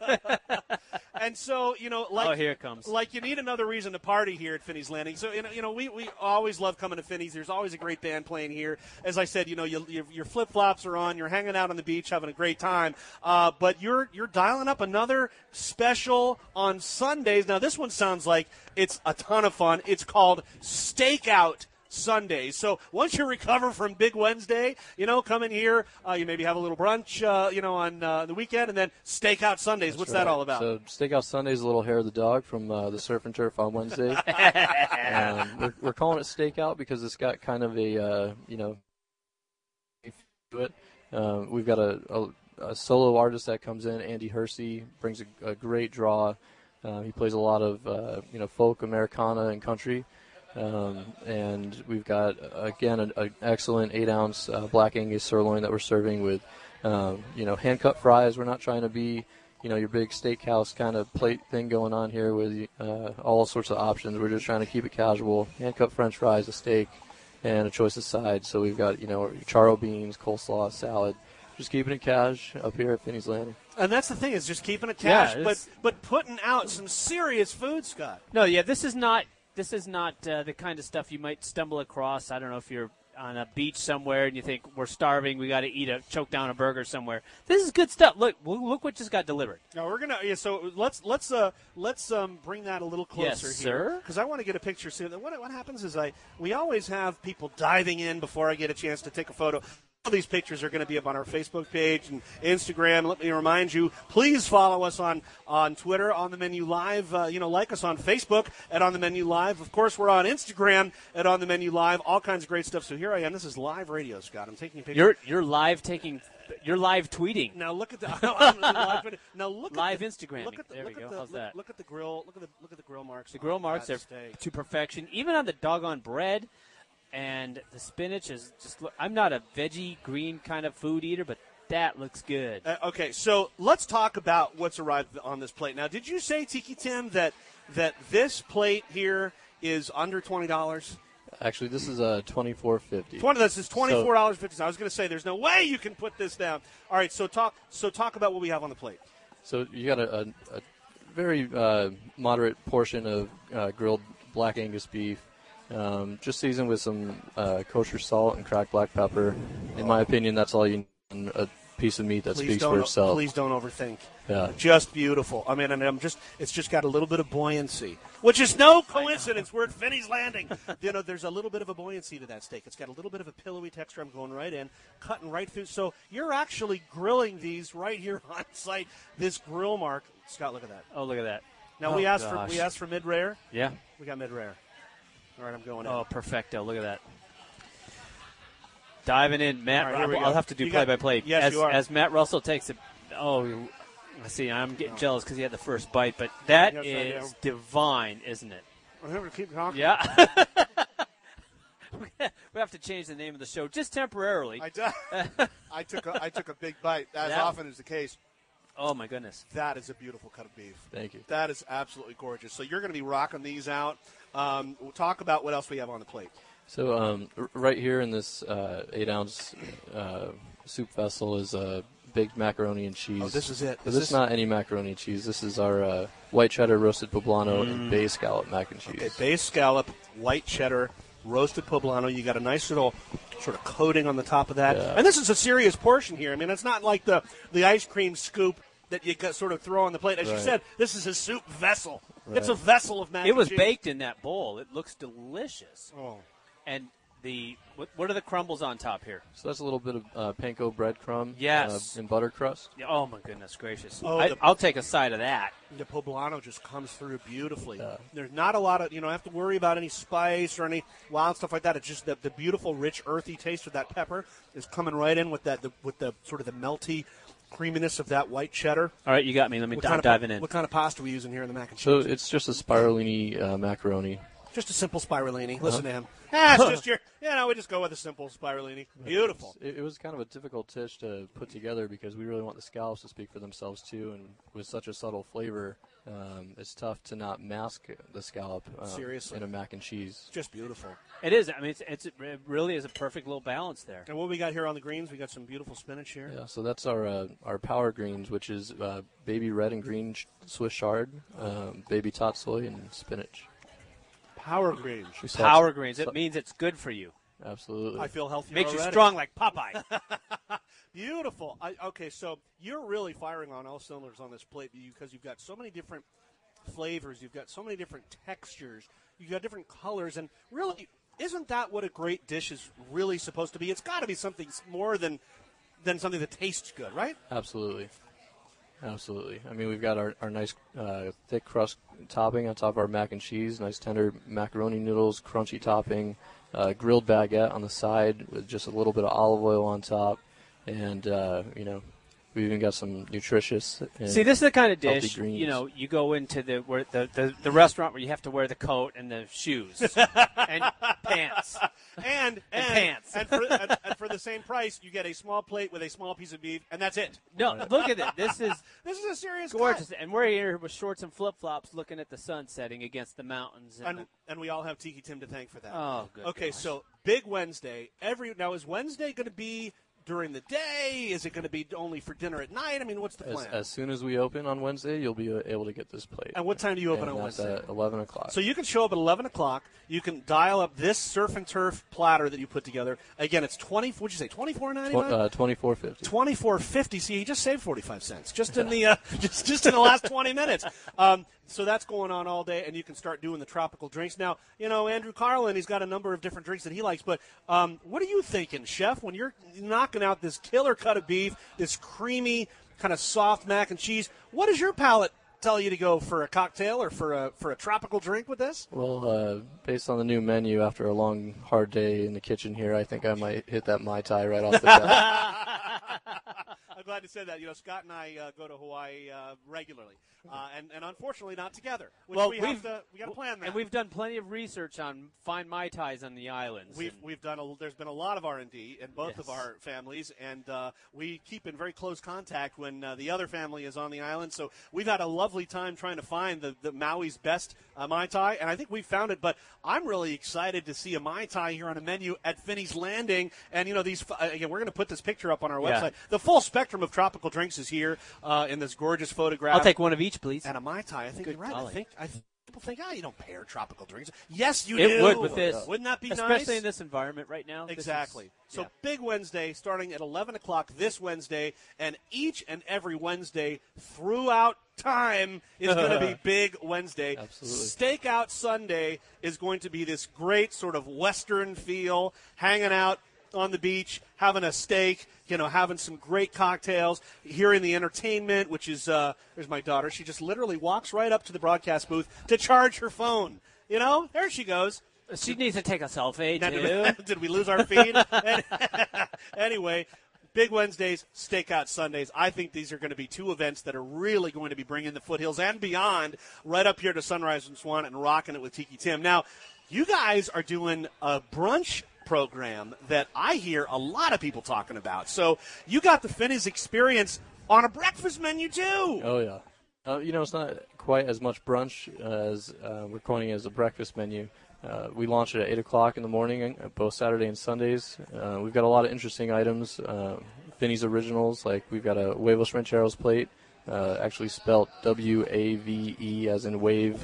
And so, here it comes. Like you need another reason to party here at Finney's Landing. So, we always love coming to Finney's. There's always a great band playing here. As I said, your flip-flops are on. You're hanging out on the beach, having a great time. But you're dialing up another special on Sundays. Now, this one sounds like it's a ton of fun. It's called Stakeout Sundays. So once you recover from Big Wednesday, come in here, you maybe have a little brunch, on the weekend, and then Stakeout Sundays. That's What's right. that all about? So Stakeout Sundays, a little hair of the dog from the Surf and Turf on Wednesday. We're calling it Stakeout because it's got kind of a, to it. We've got a solo artist that comes in, Andy Hersey, brings a great draw. He plays a lot of, folk, Americana, and country. And we've got, again, an excellent 8-ounce Black Angus sirloin that we're serving with Hand cut fries. We're not trying to be, your big steakhouse kind of plate thing going on here with all sorts of options. We're just trying to keep it casual. Hand cut French fries, a steak, and a choice of sides. So we've got, charro beans, coleslaw, salad. Just keeping it cash up here at Finney's Landing. And that's the thing, is just keeping it cash, but putting out some serious food, Scott. No, yeah, this is not the kind of stuff you might stumble across. I don't know if you're on a beach somewhere and you think we're starving, we got to choke down a burger somewhere. This is good stuff. Look what just got delivered. Now we're gonna so let's bring that a little closer here, because I want to get a picture soon. What happens is we always have people diving in before I get a chance to take a photo. All these pictures are going to be up on our Facebook page and Instagram. Let me remind you, please follow us on Twitter, On the Menu Live. Like us on Facebook at On the Menu Live. Of course, we're on Instagram at On the Menu Live. All kinds of great stuff. So here I am. This is live radio, Scott. I'm taking a picture. You're live tweeting. Now look at the live Instagram. There we go. How's that? Look at the grill. Look at the grill marks. The grill marks are to perfection. Even on the doggone bread. And the spinach is just – I'm not a veggie, green kind of food eater, but that looks good. Okay, so let's talk about what's arrived on this plate. Now, did you say, Tiki Tim, that this plate here is under $20? Actually, this is $24.50. This is $24.50. I was going to say there's no way you can put this down. All right, so talk about what we have on the plate. So you got a very moderate portion of grilled black Angus beef. Just seasoned with some kosher salt and cracked black pepper. In my opinion, that's all you need in a piece of meat that speaks for itself. Please don't overthink. Yeah. Just beautiful. I mean, it's just got a little bit of buoyancy, which is no coincidence. We're at Finney's Landing. There's a little bit of a buoyancy to that steak. It's got a little bit of a pillowy texture. I'm going right in, cutting right through. So you're actually grilling these right here on site. This grill mark, Scott, look at that. Oh, look at that. Now we asked for mid-rare. Yeah. We got mid-rare. All right, I'm going in. Oh, perfecto. Look at that. Diving in, Matt. Right, I'll have to do play-by-play. Yes, you are. As Matt Russell takes it. Oh, I see. I'm getting jealous because he had the first bite, but that is divine, isn't it? I'm going to keep talking. Yeah. We have to change the name of the show just temporarily. I took a big bite, as often is the case. Oh, my goodness. That is a beautiful cut of beef. Thank you. That is absolutely gorgeous. So you're going to be rocking these out. We'll talk about what else we have on the plate. So right here in this 8-ounce soup vessel is a baked macaroni and cheese. Oh, this is it. This is not any macaroni and cheese. This is our white cheddar roasted poblano and bay scallop mac and cheese. Okay, bay scallop, white cheddar, roasted poblano. You got a nice little sort of coating on the top of that. Yeah. And this is a serious portion here. I mean, it's not like the ice cream scoop that you sort of throw on the plate. As you said, this is a soup vessel. Right. It's a vessel of mac and cheese. It was baked in that bowl. It looks delicious. Oh. And what are the crumbles on top here? So that's a little bit of panko breadcrumb. Yes. And butter crust. Oh, my goodness gracious. Oh, I'll take a side of that. The poblano just comes through beautifully. Yeah. There's not a lot of, have to worry about any spice or any wild stuff like that. It's just the beautiful, rich, earthy taste of that pepper is coming right in with the sort of the melty creaminess of that white cheddar. All right, you got me. Let me dive in. What kind of pasta are we using here in the mac and cheese? So it's just a spirulini macaroni. Just a simple spirulini. Listen to him. It's just we just go with a simple spirulini. Beautiful. It was kind of a difficult dish to put together because we really want the scallops to speak for themselves too, and with such a subtle flavor, it's tough to not mask the scallop Seriously. in a mac and cheese. It's just beautiful. It is. I mean, it really is a perfect little balance there. And what we got here on the greens, we got some beautiful spinach here. Yeah, so that's our power greens, which is baby red and green Swiss chard, baby tatsoi, and spinach. Power greens. Power greens. It means it's good for you. Absolutely. I feel healthier Makes already. you strong like Popeye. Beautiful. Okay, so you're really firing on all cylinders on this plate because you've got so many different flavors. You've got so many different textures. You've got different colors. And really, isn't that what a great dish is really supposed to be? It's got to be something more than something that tastes good, right? Absolutely. I mean, we've got our nice thick crust topping on top of our mac and cheese, nice tender macaroni noodles, crunchy topping, grilled baguette on the side with just a little bit of olive oil on top, and, we even got some nutritious. See, this is the kind of dish, greens. You go into the restaurant where you have to wear the coat and the shoes and pants. And for the same price, you get a small plate with a small piece of beef, and that's it. No, look at it. This is a serious gorgeous. cut. And we're here with shorts and flip-flops looking at the sun setting against the mountains. And we all have Tiki Tim to thank for that. Oh, good. Okay, gosh. so big Wednesday. Now, is Wednesday going to be during the day? Is it going to be only for dinner at night? I mean, what's the plan? As soon as we open on Wednesday, you'll be able to get this plate. And what time do you open on Wednesday? At 11 o'clock. So you can show up at 11 o'clock. You can dial up this surf and turf platter that you put together. Again, it's what'd you say, $24.99? $24.50. $24.50. See, you just saved 45 cents just in the just in the last 20 minutes. So that's going on all day, and you can start doing the tropical drinks. Now, Andrew Carlin, he's got a number of different drinks that he likes, but what are you thinking, Chef, when you're knocking out this killer cut of beef, this creamy, kind of soft mac and cheese? What does your palate tell you to go for a cocktail or for a tropical drink with this? Well, based on the new menu, after a long, hard day in the kitchen here, I think I might hit that Mai Tai right off the bat. I'm glad to say that. Scott and I go to Hawaii regularly, and unfortunately not together. We got to plan that. And we've done plenty of research on fine Mai Tais on the islands. We've done. There's been a lot of R&D in both of our families, and we keep in very close contact when the other family is on the island. So we've had a lovely time trying to find the Maui's best Mai Tai, and I think we found it. But I'm really excited to see a Mai Tai here on a menu at Finney's Landing. And these again, we're going to put this picture up on our website. The full spectrum of tropical drinks is here in this gorgeous photograph. I'll take one of each, please. And a Mai Tai. I think you're right. Golly. People think, you don't pair tropical drinks. Yes, you do. It would with this. Wouldn't that be nice? Especially in this environment right now. Exactly. So big Wednesday starting at 11 o'clock this Wednesday, and each and every Wednesday throughout time is going to be Big Wednesday. Absolutely. Stakeout Sunday is going to be this great sort of Western feel, hanging out on the beach, having a steak, having some great cocktails, hearing the entertainment, which is, there's my daughter. She just literally walks right up to the broadcast booth to charge her phone. There she goes. She needs to take a selfie, too. Did we lose our feed? Anyway, Big Wednesdays, Stakeout Sundays. I think these are going to be two events that are really going to be bringing the foothills and beyond right up here to Sunrise and Swan and rocking it with Tiki Tim. Now, you guys are doing a brunch program that I hear a lot of people talking about. So you got the Finney's experience on a breakfast menu too. Oh yeah. It's not quite as much brunch as we're coining it as a breakfast menu. We launch it at 8 o'clock in the morning, both Saturday and Sundays. We've got a lot of interesting items. Finney's originals, like we've got a huevos rancheros plate, actually spelt W-A-V-E as in wave.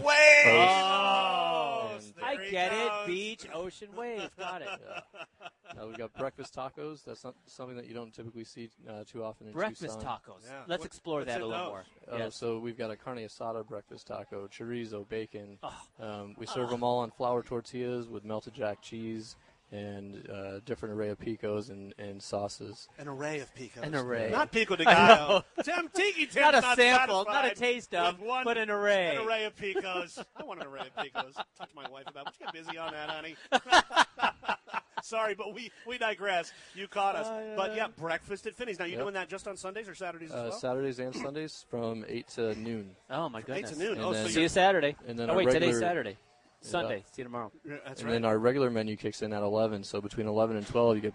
I get it. Beach, ocean, wave. Got it. We've got breakfast tacos. That's not something that you don't typically see too often in breakfast Tucson. Tacos. Yeah. Let's explore that a little more. Yes. So we've got a carne asada breakfast taco, chorizo, bacon. We serve them all on flour tortillas with melted jack cheese and different array of picos and sauces. An array of picos. An array. Not pico de gallo. Tiki Tim's not a sample, not a taste of, but an array. An array of picos. I want an array of picos. Talk to my wife about it. Let's get busy on that, honey. Sorry, but we digress. You caught us. But, breakfast at Finney's. Now, you doing that just on Sundays or Saturdays as well? Saturdays and Sundays from 8 to noon. Oh, my goodness. 8 to noon. And see you Saturday. And then today's Saturday. Sunday. See you tomorrow. That's and right. then our regular menu kicks in at 11. So between 11 and 12, you get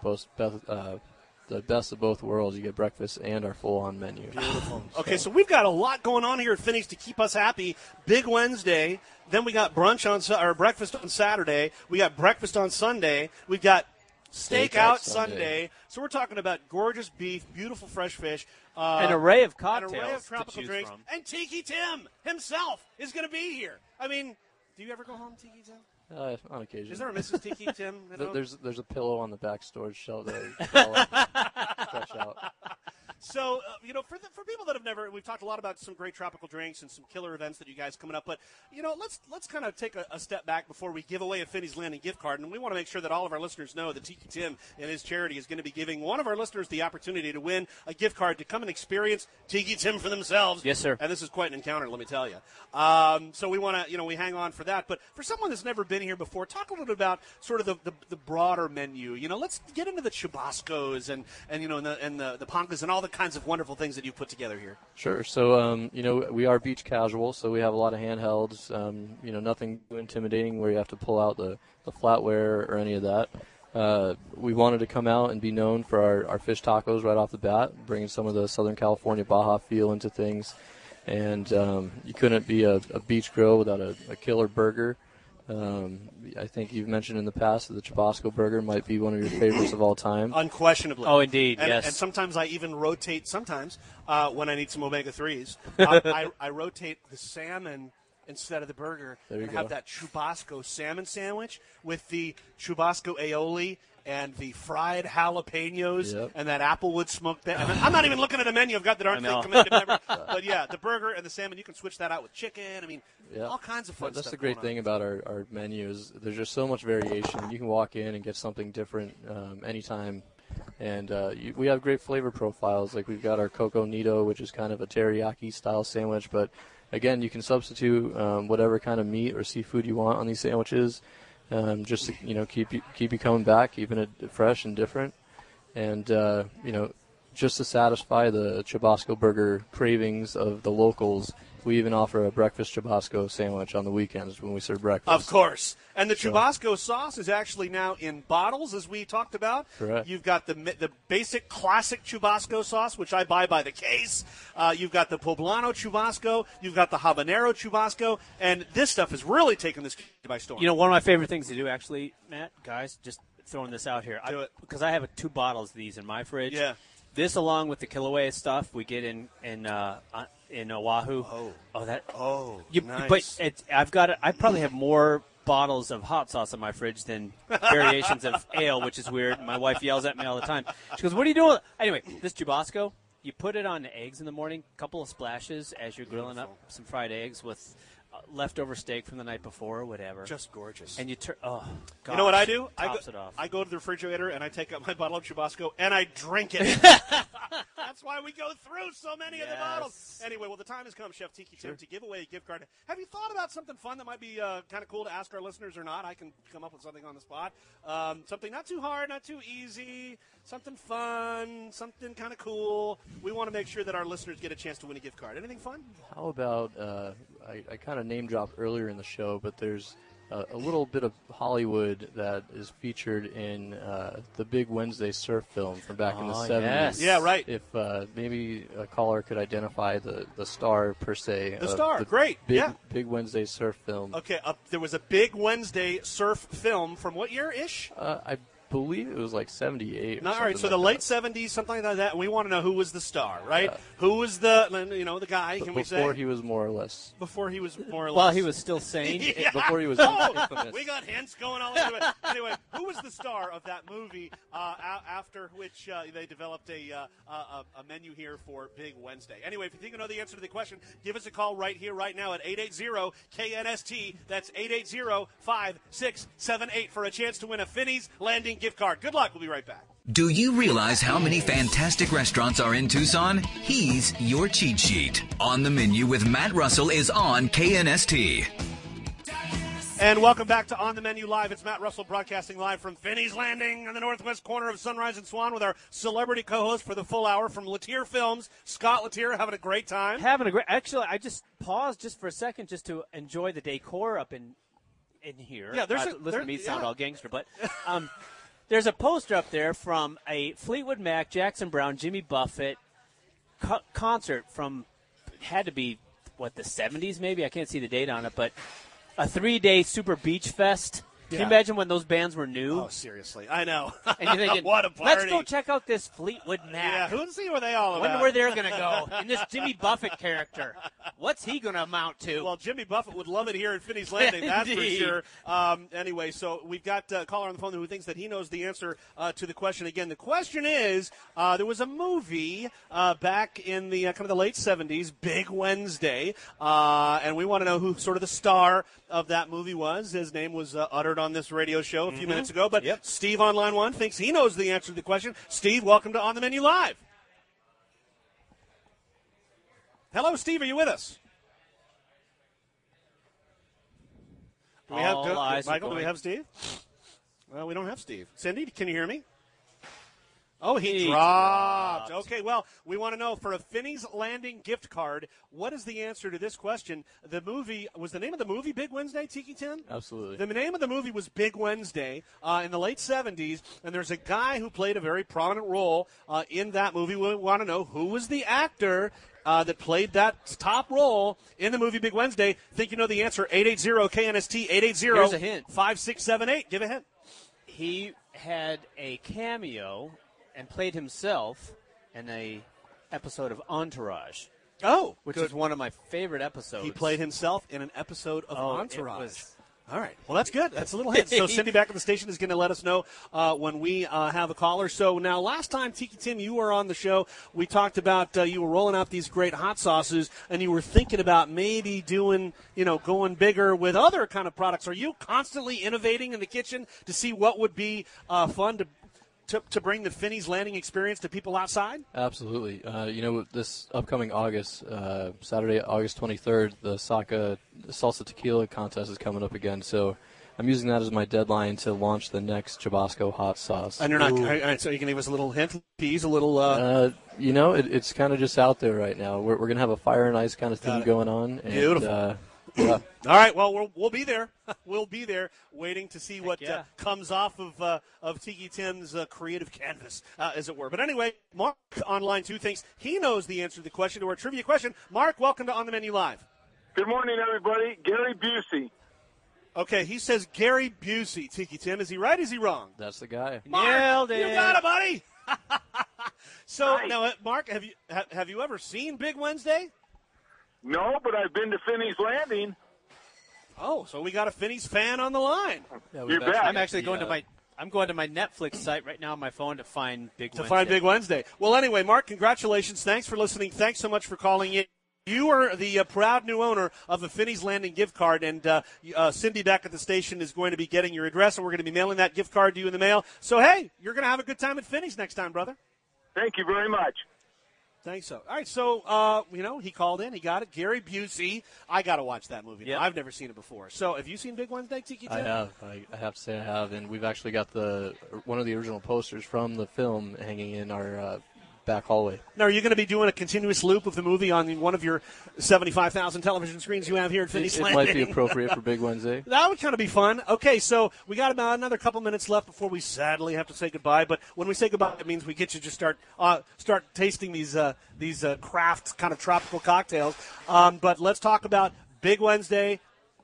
the best of both worlds. You get breakfast and our full-on menu. Beautiful. Okay, so we've got a lot going on here at Finney's to keep us happy. Big Wednesday. Then we got breakfast on Saturday. We got breakfast on Sunday. We've got Stakeout Sunday. So we're talking about gorgeous beef, beautiful fresh fish. An array of cocktails, an array of tropical to choose drinks. from. And Tiki Tim himself is going to be here. I mean, do you ever go home, Tiki Tim? On occasion. Is there a Mrs. Tiki Tim? There's a pillow on the back storage shelf that I stretch out. So, for people that have never, we've talked a lot about some great tropical drinks and some killer events that you guys coming up. But, let's kind of take a step back before we give away a Finney's Landing gift card. And we want to make sure that all of our listeners know that Tiki Tim and his charity is going to be giving one of our listeners the opportunity to win a gift card to come and experience Tiki Tim for themselves. Yes, sir. And this is quite an encounter, let me tell you. So we want to, we hang on for that. But for someone that's never been here before, talk a little bit about sort of the broader menu. Let's get into the chubascos and the pankas and all the kinds of wonderful things that you've put together here. Sure. So, we are beach casual, so we have a lot of handhelds, nothing too intimidating where you have to pull out the flatware or any of that. we wanted to come out and be known for our fish tacos right off the bat, bringing some of the Southern California Baja feel into things. And you couldn't be a beach grill without a killer burger. I think you've mentioned in the past that the Chubasco burger might be one of your favorites of all time. Unquestionably. Oh, indeed, yes. And sometimes I even rotate, when I need some omega-3s, I rotate the salmon instead of the burger and have that Chubasco salmon sandwich with the Chubasco aioli and the fried jalapenos and that applewood smoked. And I'm not even looking at a menu. I've got that aren't commended member. But, yeah, the burger and the salmon, you can switch that out with chicken. I mean, all kinds of fun stuff. That's the great thing about our menu is there's just so much variation. You can walk in and get something different anytime. And we have great flavor profiles. Like we've got our Coco Nito, which is kind of a teriyaki-style sandwich. But, again, you can substitute whatever kind of meat or seafood you want on these sandwiches. Just to keep you coming back, keeping it fresh and different, and just to satisfy the Chubasco burger cravings of the locals, we even offer a breakfast Chubasco sandwich on the weekends when we serve breakfast. Of course, and the Chubasco sauce is actually now in bottles, as we talked about. Correct. You've got the basic classic Chubasco sauce, which I buy by the case. You've got the Poblano Chubasco. You've got the Habanero Chubasco, and this stuff has really taken this by storm. One of my favorite things to do, actually, Matt, guys, just throwing this out here. Do it. Because I have 2 bottles of these in my fridge. Yeah. This, along with the Kilauea stuff we get in Oahu. Nice. But I probably have more bottles of hot sauce in my fridge than variations of ale, which is weird. My wife yells at me all the time. She goes, "What are you doing?" Anyway, this Chubasco, you put it on the eggs in the morning, a couple of splashes as you're grilling up some fried eggs with leftover steak from the night before or whatever. Just gorgeous. And you turn, gosh, you know what I do? Tops it off. I go to the refrigerator and I take out my bottle of Chubasco and I drink it. That's why we go through so many of the bottles. Anyway, the time has come, Chef Tiki Tim, to give away a gift card. Have you thought about something fun that might be kind of cool to ask our listeners or not? I can come up with something on the spot. Something not too hard, not too easy, something fun, something kind of cool. We want to make sure that our listeners get a chance to win a gift card. Anything fun? How about, I kind of name dropped earlier in the show, but there's a little bit of Hollywood that is featured in the Big Wednesday surf film from back in the 70s. Yes. Yeah, right. If maybe a caller could identify the star, per se. The star, great. Big Wednesday surf film. Okay, there was a Big Wednesday surf film from what year-ish? I believe it was like 78 or all right, so the late 70s, something like that. We want to know who was the star, right? Who was the guy, can we say? Before he was more or less. Before he was more or less. While he was still sane. Yeah. Before he was infamous. We got hints going all over it. Anyway, who was the star of that movie after which they developed a menu here for Big Wednesday? Anyway, if you think you know the answer to the question, give us a call right here, right now at 880-KNST. That's 880-5678 for a chance to win a Finney's Landing gift card. Good luck. We'll be right back. Do you realize how many fantastic restaurants are in Tucson? He's your cheat sheet. On the Menu with Matt Russell is on KNST. And welcome back to On the Menu Live. It's Matt Russell broadcasting live from Finney's Landing on the northwest corner of Sunrise and Swan with our celebrity co-host for the full hour from Latier Films, Scott Latier, having a great time. Actually, I just paused just for a second just to enjoy the decor up in here. Yeah, listen to me sound all gangster, but there's a poster up there from a Fleetwood Mac, Jackson Browne, Jimmy Buffett concert from, had to be, the 70s maybe? I can't see the date on it, but a 3-day Super Beach Fest. Can you imagine when those bands were new? Oh, seriously. I know. And you're thinking, what a party. Let's go check out this Fleetwood Mac. Yeah, let's see what they all about. Wonder where they're going to go. And this Jimmy Buffett character, what's he going to amount to? Well, Jimmy Buffett would love it here at Finney's Landing, that's for sure. Anyway, so we've got a caller on the phone who thinks that he knows the answer to the question. Again, the question is, there was a movie back in the kind of the late 70s, Big Wednesday, and we want to know who sort of the star of that movie was. His name was uttered on this radio show a few minutes ago, but Steve on line one thinks he knows the answer to the question. Steve, welcome to On the Menu Live. Hello, Steve, are you with us? Michael, do we have Steve? Well, we don't have Steve. Cindy, can you hear me? Oh, he dropped. Okay, well, we want to know, for a Finney's Landing gift card, what is the answer to this question? The movie, was the name of the movie Big Wednesday, Tiki Tim? Absolutely. The name of the movie was Big Wednesday in the late 70s, and there's a guy who played a very prominent role in that movie. We want to know who was the actor that played that top role in the movie Big Wednesday. Think you know the answer. 880-KNST, 880. Here's a hint. 5678. Give a hint. He had a cameo and played himself in a episode of Entourage. Oh, which good. is one of my favorite episodes. He played himself in an episode of Entourage. All right. Well, that's good. That's a little hint. So Cindy back at the station is going to let us know when we have a caller. So now, last time, Tiki Tim, you were on the show, we talked about you were rolling out these great hot sauces, and you were thinking about maybe doing, going bigger with other kind of products. Are you constantly innovating in the kitchen to see what would be fun to bring the Finney's Landing experience to people outside? Absolutely. This upcoming August, Saturday, August 23rd, the Saka Salsa Tequila contest is coming up again. So I'm using that as my deadline to launch the next Chabasco hot sauce. And you're not, so you can give us a little hint, tease a little. It's kind of just out there right now. We're going to have a fire and ice kind of theme going on. And, beautiful. Yeah. All right. Well, we'll be there. We'll be there, waiting to see what comes off of Tiki Tim's creative canvas, as it were. But anyway, Mark on line 2 thinks he knows the answer to the question, to our trivia question. Mark, welcome to On the Menu Live. Good morning, everybody. Gary Busey. Okay, he says Gary Busey. Tiki Tim, is he right? Is he wrong? That's the guy. Mark, nailed it. You got it, buddy. So Nice. now, Mark, have you ever seen Big Wednesday? No, but I've been to Finney's Landing. Oh, so we got a Finney's fan on the line. Yeah, You bet. I'm actually going to my Netflix site right now on my phone to find Big Wednesday. Find Big Wednesday. Well, anyway, Mark, congratulations. Thanks for listening. Thanks so much for calling in. You are the proud new owner of the Finney's Landing gift card, and Cindy back at the station is going to be getting your address, and we're going to be mailing that gift card to you in the mail. So, hey, you're going to have a good time at Finney's next time, brother. Thank you very much. Thanks so. All right, so, he called in. He got it. Gary Busey. I got to watch that movie. Yep. I've never seen it before. So have you seen Big Wednesday, Tiki Tim? I have. I have to say I have. And we've actually got one of the original posters from the film hanging in our back hallway. Now, are you going to be doing a continuous loop of the movie on one of your 75,000 television screens you have here at Finney's Landing? It might be appropriate for Big Wednesday. That would kind of be fun. Okay, so we got about another couple minutes left before we sadly have to say goodbye. But when we say goodbye, it means we get you to start tasting these craft kind of tropical cocktails. But let's talk about Big Wednesday,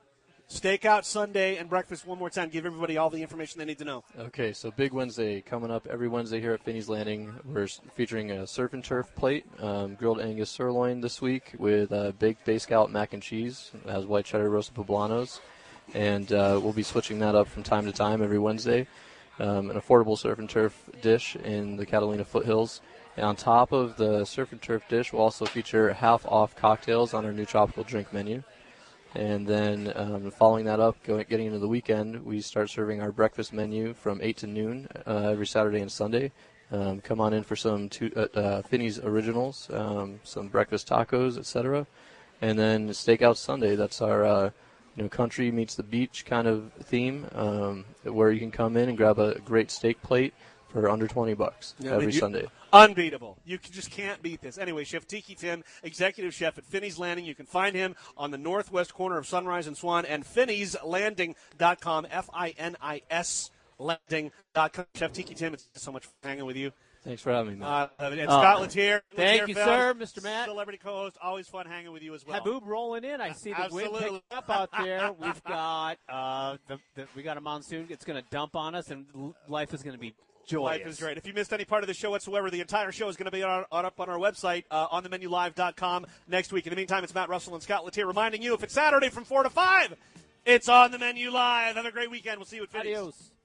Stakeout Sunday, and breakfast one more time. Give everybody all the information they need to know. Okay, so Big Wednesday coming up every Wednesday here at Finney's Landing. We're featuring a surf and turf plate, grilled Angus sirloin this week with baked bay scallop mac and cheese. It has white cheddar roasted poblanos. And we'll be switching that up from time to time every Wednesday. An affordable surf and turf dish in the Catalina foothills. And on top of the surf and turf dish, we'll also feature half-off cocktails on our new tropical drink menu. And then following that up, getting into the weekend, we start serving our breakfast menu from 8 to noon every Saturday and Sunday. Come on in for some Finney's Originals, some breakfast tacos, etc. And then Stakeout Sunday, that's our country meets the beach kind of theme, where you can come in and grab a great steak plate for under $20 every Sunday. Unbeatable. You just can't beat this. Anyway, Chef Tiki Tim, executive chef at Finney's Landing. You can find him on the northwest corner of Sunrise and Swan and Finney'sLanding.com, F-I-N-I-S Landing.com. Chef Tiki Tim, it's so much fun hanging with you. Thanks for having me, Matt. And Scott Letier. Thank you, sir, Mr. Matt. Celebrity co-host. Always fun hanging with you as well. Haboob rolling in. I see the wind picking up out there. We've got we got a monsoon. It's going to dump on us, and life is going to be joyous. Life is great. If you missed any part of the show whatsoever, the entire show is going to be up on our website, onthemenulive.com next week. In the meantime, it's Matt Russell and Scott Letier reminding you, if it's Saturday from 4 to 5, it's On the Menu Live. Have a great weekend. We'll see you at Finney's. Adios.